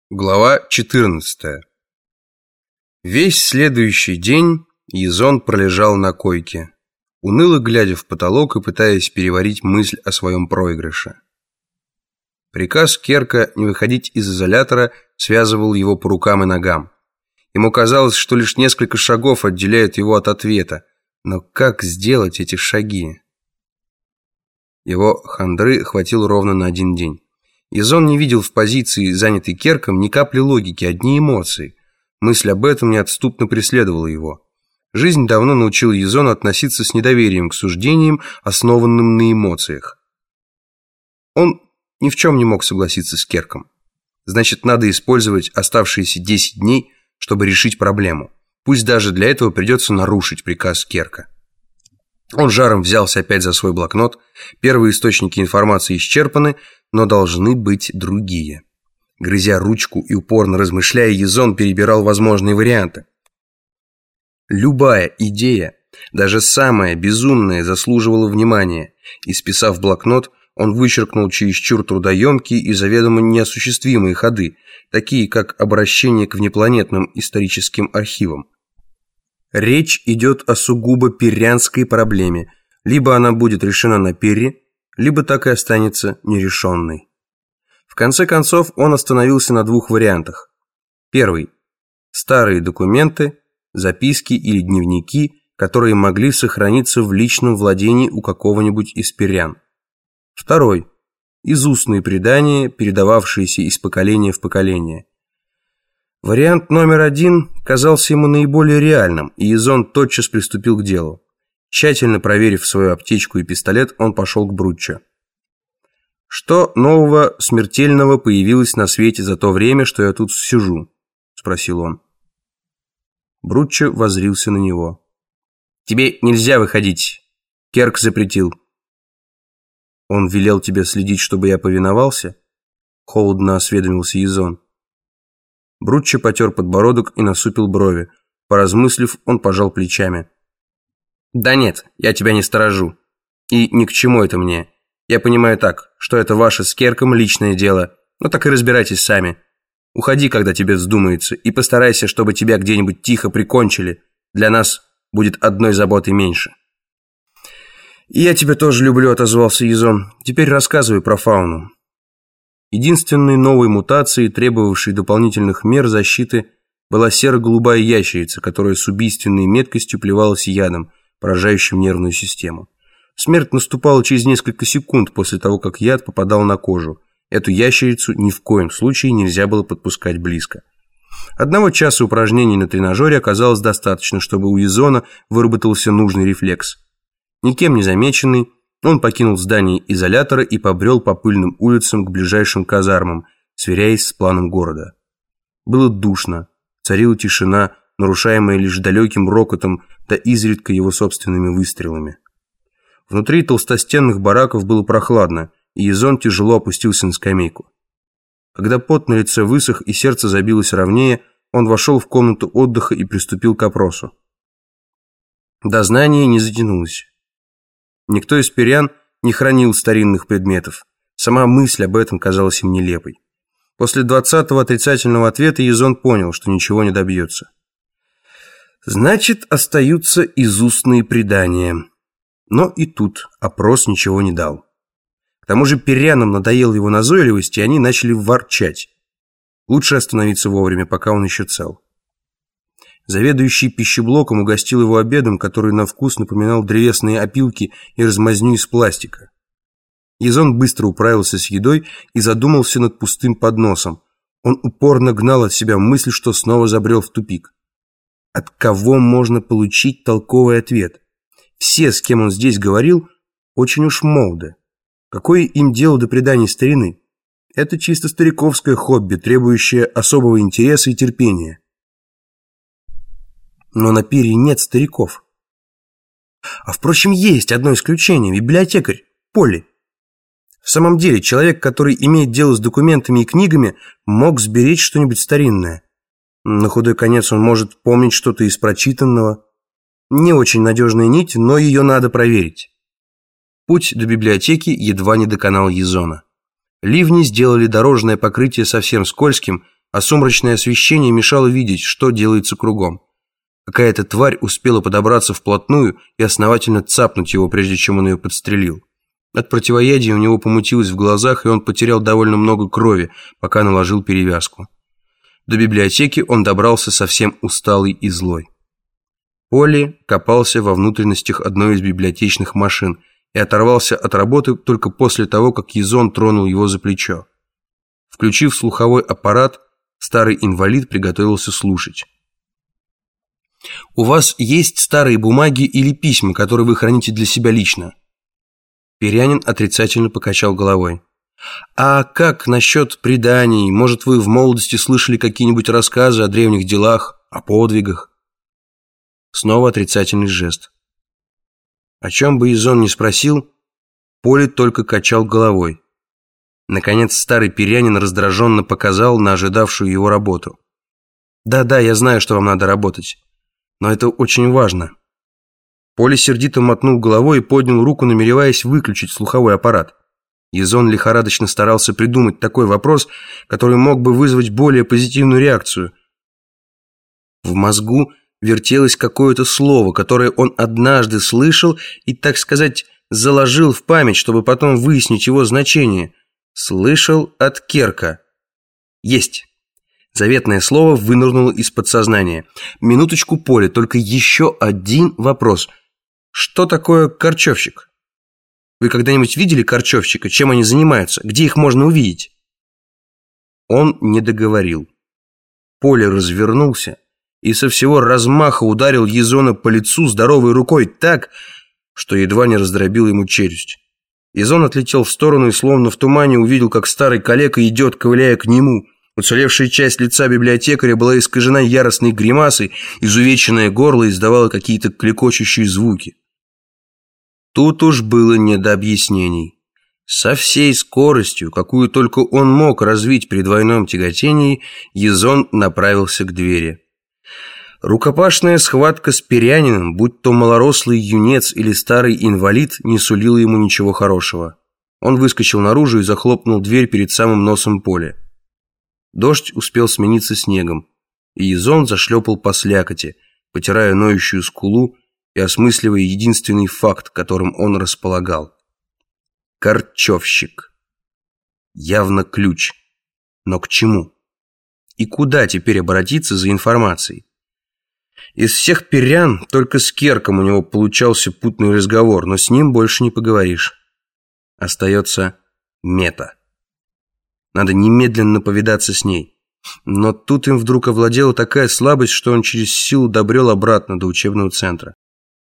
Глава 14. Весь следующий день Язон пролежал на койке, уныло глядя в потолок и пытаясь переварить мысль о своем проигрыше. Приказ Керка не выходить из изолятора связывал его по рукам и ногам. Ему казалось, что лишь несколько шагов отделяют его от ответа. Но как сделать эти шаги? Его хандры хватило ровно на один день. Язон не видел в позиции, занятой Керком, ни капли логики, одни эмоции. Мысль об этом неотступно преследовала его. Жизнь давно научила Язона относиться с недоверием к суждениям, основанным на эмоциях. Он ни в чем не мог согласиться с Керком. Значит, надо использовать оставшиеся 10 дней, чтобы решить проблему. Пусть даже для этого придется нарушить приказ Керка. Он жаром взялся опять за свой блокнот. Первые источники информации исчерпаны, но должны быть другие. Грызя ручку и упорно размышляя, Язон перебирал возможные варианты. Любая идея, даже самая безумная, заслуживала внимания. Исписав блокнот, он вычеркнул чересчур трудоемкие и заведомо неосуществимые ходы, такие как обращение к внепланетным историческим архивам. Речь идет о сугубо перрянской проблеме. Либо она будет решена на Перре, либо так и останется нерешенной. В конце концов, он остановился на двух вариантах. Первый – старые документы, записки или дневники, которые могли сохраниться в личном владении у какого-нибудь из перрян. Второй – изустные предания, передававшиеся из поколения в поколение. Вариант номер один казался ему наиболее реальным, и Язон тотчас приступил к делу. Тщательно проверив свою аптечку и пистолет, он пошел к Бруччо. «Что нового смертельного появилось на свете за то время, что я тут сижу?» – спросил он. Бруччо воззрился на него. «Тебе нельзя выходить. Керк запретил». «Он велел тебе следить, чтобы я повиновался?» – холодно осведомился Язон. Бруччо потер подбородок и насупил брови. Поразмыслив, он пожал плечами. «Да нет, я тебя не сторожу. И ни к чему это мне. Я понимаю так, что это ваше с Керком личное дело. Но так и разбирайтесь сами. Уходи, когда тебе вздумается, и постарайся, чтобы тебя где-нибудь тихо прикончили. Для нас будет одной заботой меньше». «И я тебя тоже люблю», — отозвался Язон. «Теперь рассказывай про фауну». Единственной новой мутацией, требовавшей дополнительных мер защиты, была серо-голубая ящерица, которая с убийственной меткостью плевалась ядом, поражающим нервную систему. Смерть наступала через несколько секунд после того, как яд попадал на кожу. Эту ящерицу ни в коем случае нельзя было подпускать близко. Одного часа упражнений на тренажере оказалось достаточно, чтобы у Язона выработался нужный рефлекс. Никем не замеченный, он покинул здание изолятора и побрел по пыльным улицам к ближайшим казармам, сверяясь с планом города. Было душно, царила тишина, нарушаемая лишь далеким рокотом, да изредка его собственными выстрелами. Внутри толстостенных бараков было прохладно, и Язон тяжело опустился на скамейку. Когда пот на лице высох и сердце забилось ровнее, он вошел в комнату отдыха и приступил к опросу. Дознание не затянулось. Никто из перрян не хранил старинных предметов. Сама мысль об этом казалась им нелепой. После 20-го отрицательного ответа Язон понял, что ничего не добьется. Значит, остаются изустные предания. Но и тут опрос ничего не дал. К тому же перрянам надоела его назойливость, и они начали ворчать. Лучше остановиться вовремя, пока он еще цел. Заведующий пищеблоком угостил его обедом, который на вкус напоминал древесные опилки и размазню из пластика. Язон быстро управился с едой и задумался над пустым подносом. Он упорно гнал от себя мысль, что снова забрел в тупик. От кого можно получить толковый ответ? Все, с кем он здесь говорил, очень уж молоды. Какое им дело до преданий старины? Это чисто стариковское хобби, требующее особого интереса и терпения. Но на Перре нет стариков. А впрочем, есть одно исключение – библиотекарь Полли. В самом деле, человек, который имеет дело с документами и книгами, мог сберечь что-нибудь старинное. На худой конец он может помнить что-то из прочитанного. Не очень надежная нить, но ее надо проверить. Путь до библиотеки едва не доконал Язона. Ливни сделали дорожное покрытие совсем скользким, а сумрачное освещение мешало видеть, что делается кругом. Какая-то тварь успела подобраться вплотную и основательно цапнуть его, прежде чем он ее подстрелил. От противоядия у него помутилось в глазах, и он потерял довольно много крови, пока наложил перевязку. До библиотеки он добрался совсем усталый и злой. Полли копался во внутренностях одной из библиотечных машин и оторвался от работы только после того, как Язон тронул его за плечо. Включив слуховой аппарат, старый инвалид приготовился слушать. «У вас есть старые бумаги или письма, которые вы храните для себя лично?» Перянин отрицательно покачал головой. «А как насчет преданий? Может, вы в молодости слышали какие-нибудь рассказы о древних делах, о подвигах?» Снова отрицательный жест. О чем бы Язон ни спросил, Полли только качал головой. Наконец старый Перянин раздраженно показал на ожидавшую его работу. «Да, я знаю, что вам надо работать, но это очень важно». Полли сердито мотнул головой и поднял руку, намереваясь выключить слуховой аппарат. Язон лихорадочно старался придумать такой вопрос, который мог бы вызвать более позитивную реакцию. В мозгу вертелось какое-то слово, которое он однажды слышал и, так сказать, заложил в память, чтобы потом выяснить его значение. Слышал от Керка. Есть. Заветное слово вынырнуло из подсознания. Минуточку, Полли, только еще один вопрос. Что такое корчевщик? Вы когда-нибудь видели корчевщика? Чем они занимаются? Где их можно увидеть? Он не договорил. Полли развернулся и со всего размаха ударил Язона по лицу здоровой рукой так, что едва не раздробил ему челюсть. Язон отлетел в сторону и словно в тумане увидел, как старый калека идет, ковыляя к нему. Уцелевшая часть лица библиотекаря была искажена яростной гримасой, изувеченное горло издавало какие-то клекочущие звуки. Тут уж было не до объяснений. Со всей скоростью, какую только он мог развить при двойном тяготении, Язон направился к двери. Рукопашная схватка с Перяниным, будь то малорослый юнец или старый инвалид, не сулила ему ничего хорошего. Он выскочил наружу и захлопнул дверь перед самым носом Полли. Дождь успел смениться снегом, и Язон зашлепал по слякоти, потирая ноющую скулу и осмысливая единственный факт, которым он располагал. Корчевщик. Явно ключ. Но к чему? И куда теперь обратиться за информацией? Из всех перян только с Керком у него получался путный разговор, но с ним больше не поговоришь. Остается Мета. Надо немедленно повидаться с ней. Но тут им вдруг овладела такая слабость, что он через силу добрел обратно до учебного центра.